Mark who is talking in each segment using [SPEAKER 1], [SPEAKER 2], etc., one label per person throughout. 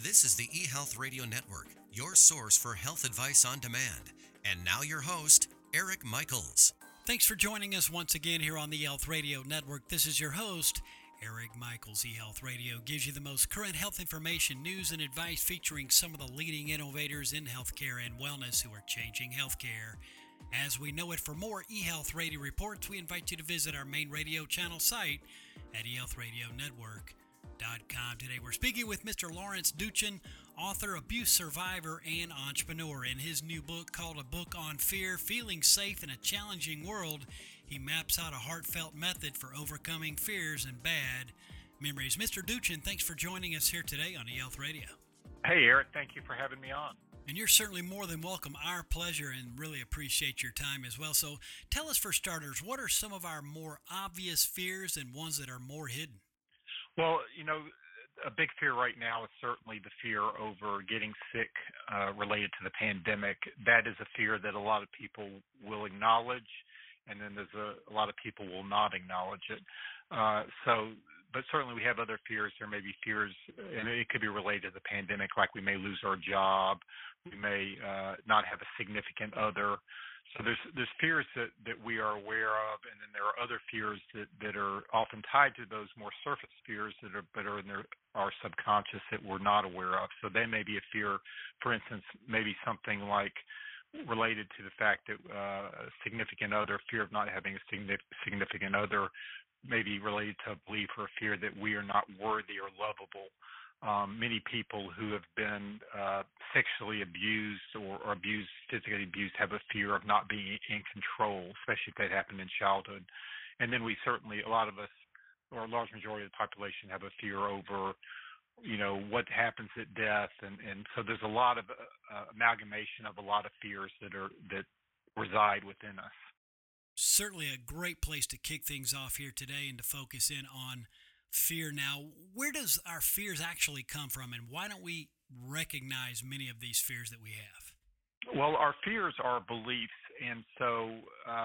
[SPEAKER 1] This is the eHealth Radio Network, your source for health advice on demand. And now your host, Eric Michaels.
[SPEAKER 2] Thanks for joining us once again here on the eHealth Radio Network. This is your host, Eric Michaels. eHealth Radio gives you the most current health information, news, and advice featuring some of the leading innovators in healthcare and wellness who are changing healthcare as we know it. For more eHealth Radio reports, we invite you to visit our main radio channel site at eHealthRadioNetwork.com. Today we're speaking with Mr. Lawrence Duchin, author, abuse survivor, and entrepreneur. In his new book called A Book on Fear, Feeling Safe in a Challenging World, he maps out a heartfelt method for overcoming fears and bad memories. Mr. Duchin, thanks for joining us here today on eHealth Radio.
[SPEAKER 3] Hey, Eric, thank you for having me on.
[SPEAKER 2] And you're certainly more than welcome. Our pleasure, and really appreciate your time as well. So tell us, for starters, what are some of our more obvious fears and ones that are more hidden?
[SPEAKER 3] Well, a big fear right now is certainly the fear over getting sick related to the pandemic. That is a fear that a lot of people will acknowledge, and then there's a lot of people will not acknowledge it. But certainly we have other fears. There may be fears, and it could be related to the pandemic, like we may lose our job, we may not have a significant other. So there's fears that we are aware of, and then there are other fears that are often tied to those more surface fears that are in our subconscious that we're not aware of. So they may be a fear, for instance, maybe something like related to the fact that a significant other, fear of not having a significant other, may be related to a belief or a fear that we are not worthy or lovable. Many people who have been sexually abused or physically abused, have a fear of not being in control, especially if that happened in childhood. And then we certainly, a lot of us, or a large majority of the population, have a fear over, what happens at death. And so there's a lot of amalgamation of a lot of fears that reside within us.
[SPEAKER 2] Certainly a great place to kick things off here today and to focus in on fear. Now, where does our fears actually come from, and why don't we recognize many of these fears that we have?
[SPEAKER 3] Well, our fears are beliefs, and so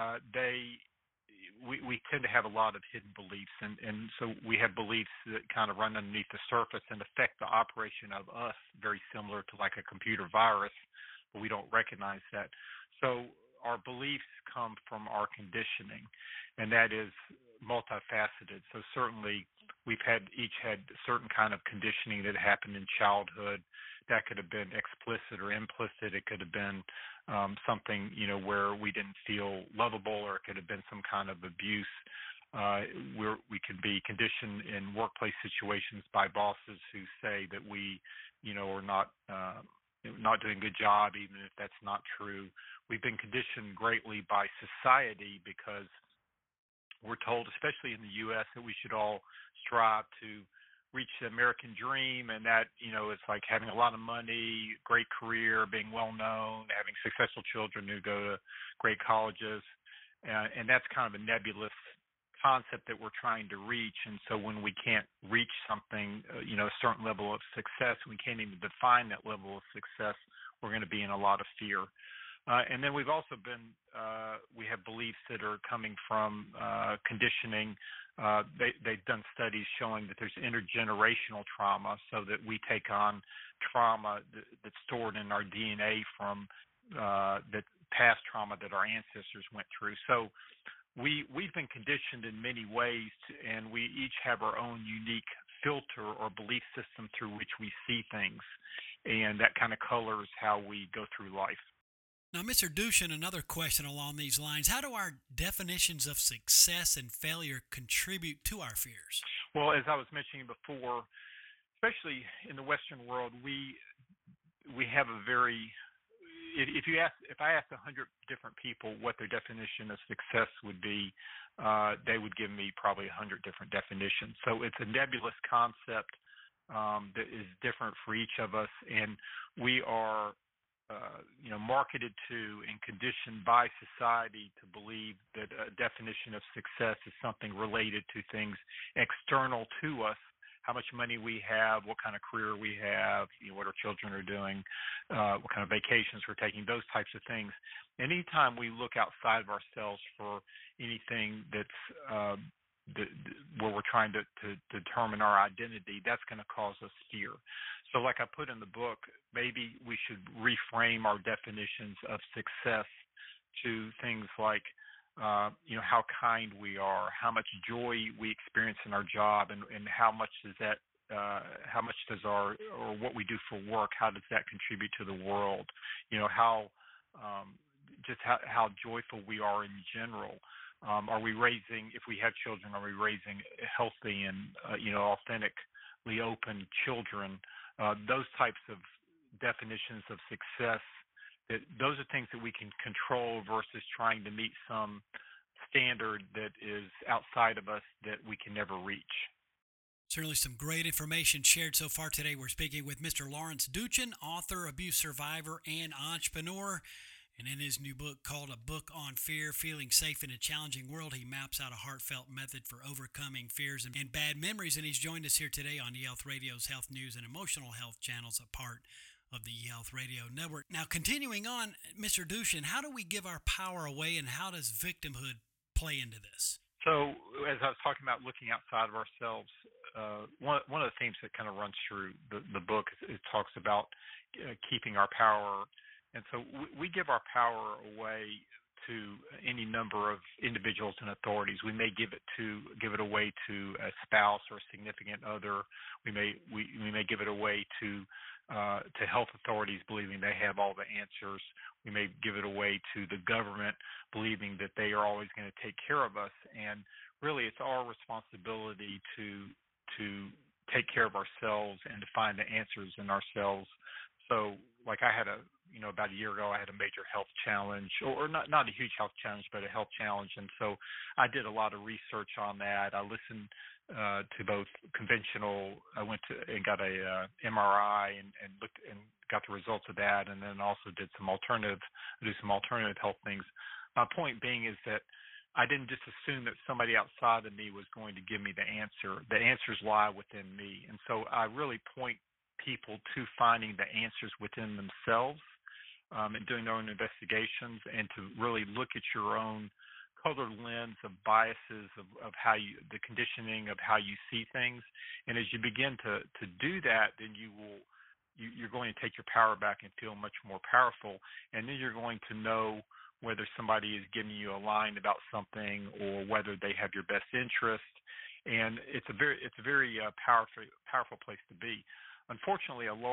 [SPEAKER 3] we tend to have a lot of hidden beliefs, and so we have beliefs that kind of run underneath the surface and affect the operation of us, very similar to like a computer virus, but we don't recognize that. So our beliefs come from our conditioning, and that is multifaceted. So certainly we've each had certain kind of conditioning that happened in childhood. That could have been explicit or implicit. It could have been something, where we didn't feel lovable, or it could have been some kind of abuse. We can be conditioned in workplace situations by bosses who say that we, are not doing a good job, even if that's not true. We've been conditioned greatly by society because we're told, especially in the U.S., that we should all strive to reach the American dream, and that, it's like having a lot of money, great career, being well known, having successful children who go to great colleges, and that's kind of a nebulous concept that we're trying to reach. And so when we can't reach something, a certain level of success, we can't even define that level of success, we're going to be in a lot of fear. And then we've also we have beliefs that are coming from conditioning. They've done studies showing that there's intergenerational trauma, so that we take on trauma that's stored in our DNA from that past trauma that our ancestors went through. So we've been conditioned in many ways, and we each have our own unique filter or belief system through which we see things, and that kind of colors how we go through life.
[SPEAKER 2] Now, Mr. Duchin, another question along these lines. How do our definitions of success and failure contribute to our fears?
[SPEAKER 3] Well, as I was mentioning before, especially in the Western world, we have a very, if I asked 100 different people what their definition of success would be, they would give me probably 100 different definitions. So it's a nebulous concept that is different for each of us, and we are marketed to and conditioned by society to believe that a definition of success is something related to things external to us, how much money we have, what kind of career we have, what our children are doing, what kind of vacations we're taking, those types of things. Anytime we look outside of ourselves for anything that's where we're trying to determine our identity, that's going to cause us fear. So like I put in the book, maybe we should reframe our definitions of success to things like, how kind we are, how much joy we experience in our job, and how much does that, or what we do for work, how does that contribute to the world? How joyful we are in general. Are we raising, if we have children, are we raising healthy and, authentically open children? Those types of definitions of success, those are things that we can control versus trying to meet some standard that is outside of us that we can never reach.
[SPEAKER 2] Certainly some great information shared so far today. We're speaking with Mr. Lawrence Duchin, author, abuse survivor, and entrepreneur. And in his new book called A Book on Fear, Feeling Safe in a Challenging World, he maps out a heartfelt method for overcoming fears and bad memories. And he's joined us here today on eHealth Radio's Health News and Emotional Health channels, a part of the eHealth Radio Network. Now, continuing on, Mr. Duchin, how do we give our power away, and how does victimhood play into this?
[SPEAKER 3] So, as I was talking about looking outside of ourselves, one of the themes that kind of runs through the book is it talks about keeping our power. And so we give our power away to any number of individuals and authorities. We may give it away to a spouse or a significant other. We may give it away to health authorities, believing they have all the answers. We may give it away to the government, believing that they are always going to take care of us. And really, it's our responsibility to take care of ourselves and to find the answers in ourselves. So, like I had about a year ago, I had a major health challenge, or not a huge health challenge, but a health challenge. And so I did a lot of research on that. I listened to both conventional. I went to and got a MRI and looked and got the results of that, and then also did some alternative health things. My point being is that I didn't just assume that somebody outside of me was going to give me the answer. The answers lie within me. And so I really point people to finding the answers within themselves, and doing their own investigations, and to really look at your own colored lens of biases of how the conditioning of how you see things. And as you begin to do that, then you're going to take your power back and feel much more powerful. And then you're going to know whether somebody is giving you a line about something or whether they have your best interest. And it's a very powerful place to be. Unfortunately, a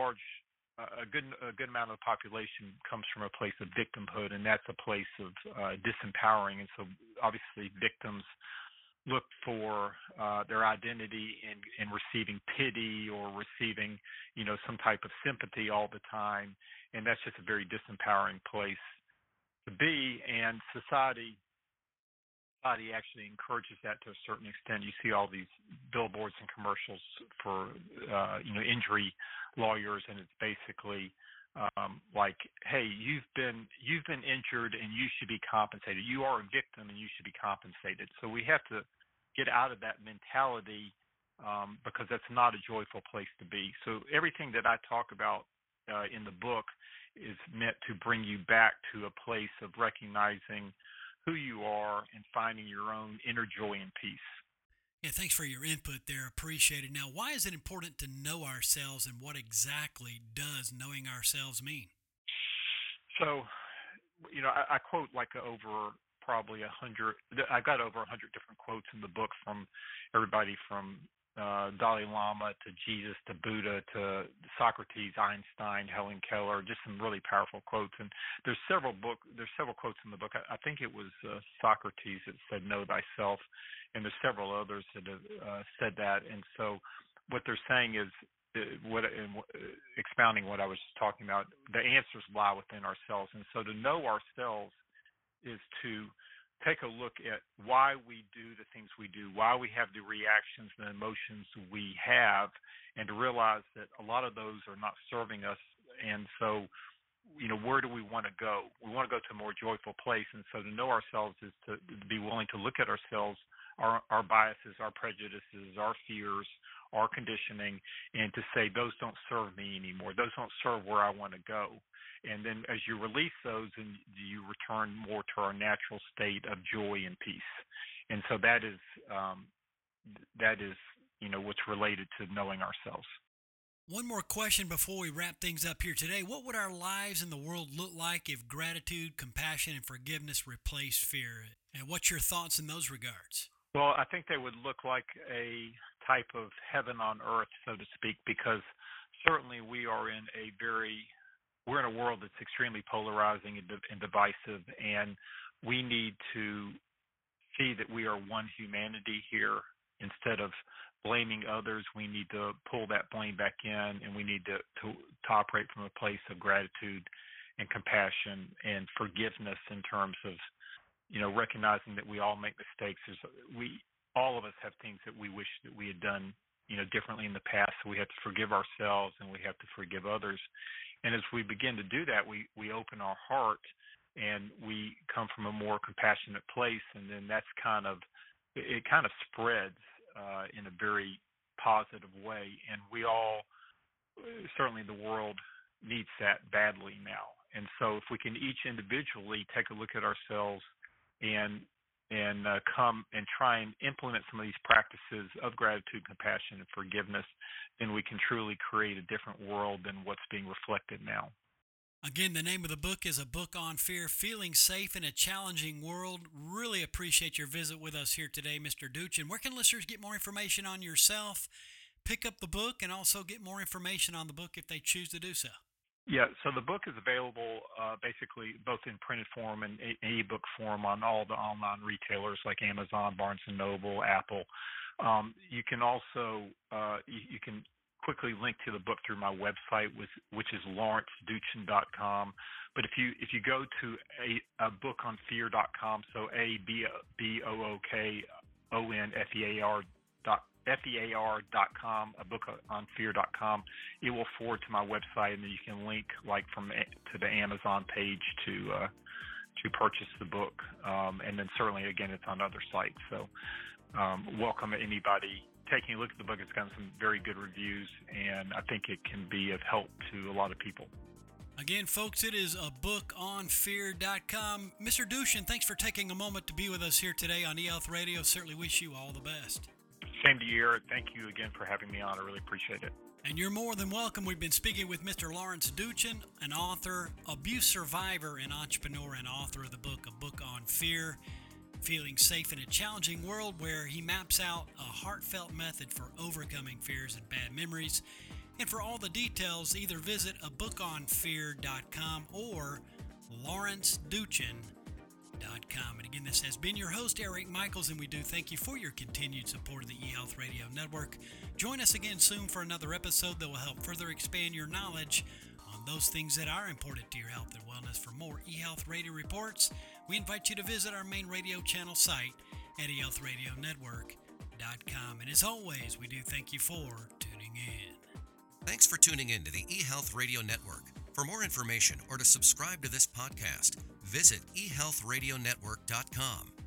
[SPEAKER 3] good amount of the population comes from a place of victimhood, and that's a place of disempowering. And so, obviously, victims look for their identity in receiving pity or receiving, some type of sympathy all the time, and that's just a very disempowering place to be. And society actually encourages that to a certain extent. You see all these billboards and commercials for injury lawyers, and it's basically like, hey, you've been injured and you should be compensated. You are a victim and you should be compensated. So we have to get out of that mentality, because that's not a joyful place to be. So everything that I talk about in the book is meant to bring you back to a place of recognizing who you are and finding your own inner joy and peace.
[SPEAKER 2] Yeah, thanks for your input there. Appreciate it. Now, why is it important to know ourselves, and what exactly does knowing ourselves mean?
[SPEAKER 3] So, I quote like over probably 100. I've got over 100 different quotes in the book from everybody from Dalai Lama to Jesus to Buddha to Socrates, Einstein, Helen Keller, just some really powerful quotes. And there's several quotes in the book. I think it was Socrates that said, "Know thyself," and there's several others that have said that. And so, what they're saying is, expounding what I was talking about, the answers lie within ourselves. And so, to know ourselves is to take a look at why we do the things we do, why we have the reactions and emotions we have, and to realize that a lot of those are not serving us. And so, where do we want to go? We want to go to a more joyful place. And so to know ourselves is to be willing to look at ourselves, our biases, our prejudices, our fears, our conditioning, and to say, those don't serve me anymore. Those don't serve where I want to go. And then as you release those, and you return more to our natural state of joy and peace. And so that is that is, what's related to knowing ourselves.
[SPEAKER 2] One more question before we wrap things up here today. What would our lives in the world look like if gratitude, compassion, and forgiveness replaced fear? And what's your thoughts in those regards?
[SPEAKER 3] Well, I think they would look like a type of heaven on earth, so to speak, because certainly we're in a world that's extremely polarizing and divisive, and we need to see that we are one humanity here. Instead of blaming others, we need to pull that blame back in, and we need to operate from a place of gratitude and compassion and forgiveness in terms of, recognizing that we all make mistakes. All of us have things that we wish that we had done, differently in the past. So we have to forgive ourselves and we have to forgive others. And as we begin to do that, we open our heart and we come from a more compassionate place, and then it kind of spreads in a very positive way. And we all, certainly the world, needs that badly now. And so if we can each individually take a look at ourselves and come and try and implement some of these practices of gratitude, compassion, and forgiveness, then we can truly create a different world than what's being reflected now.
[SPEAKER 2] Again, the name of the book is A Book on Fear, Feeling Safe in a Challenging World. Really appreciate your visit with us here today, Mr. Duchin. Where can listeners get more information on yourself, pick up the book, and also get more information on the book if they choose to do so?
[SPEAKER 3] Yeah, so the book is available basically both in printed form and e-book form on all the online retailers like Amazon, Barnes & Noble, Apple. You can also you can quickly link to the book through my website, which is lawrenceduchin.com. But if you go to a bookonfear.com, so ABOOKONFEAR.com, a bookonfear.com, it will forward to my website, and then you can link to the Amazon page to purchase the book. And then certainly, again, it's on other sites. So welcome anybody taking a look at the book. It's gotten some very good reviews, and I think it can be of help to a lot of people.
[SPEAKER 2] Again, folks, it is a bookonfear.com. Mr. Duchin, thanks for taking a moment to be with us here today on eHealth Radio. Certainly wish you all the best.
[SPEAKER 3] Same to you, Eric. Thank you again for having me on. I really appreciate it.
[SPEAKER 2] And you're more than welcome. We've been speaking with Mr. Lawrence Duchin, an author, abuse survivor, and entrepreneur, and author of the book, A Book on Fear, Feeling Safe in a Challenging World, where he maps out a heartfelt method for overcoming fears and bad memories. And for all the details, either visit abookonfear.com or lawrenceduchin.com. And again, this has been your host, Eric Michaels, and we do thank you for your continued support of the eHealth Radio Network. Join us again soon for another episode that will help further expand your knowledge on those things that are important to your health and wellness. For more eHealth Radio reports, we invite you to visit our main radio channel site at eHealthRadioNetwork.com. And as always, we do thank you for tuning in.
[SPEAKER 1] Thanks for tuning in to the eHealth Radio Network. For more information or to subscribe to this podcast, visit eHealthRadioNetwork.com.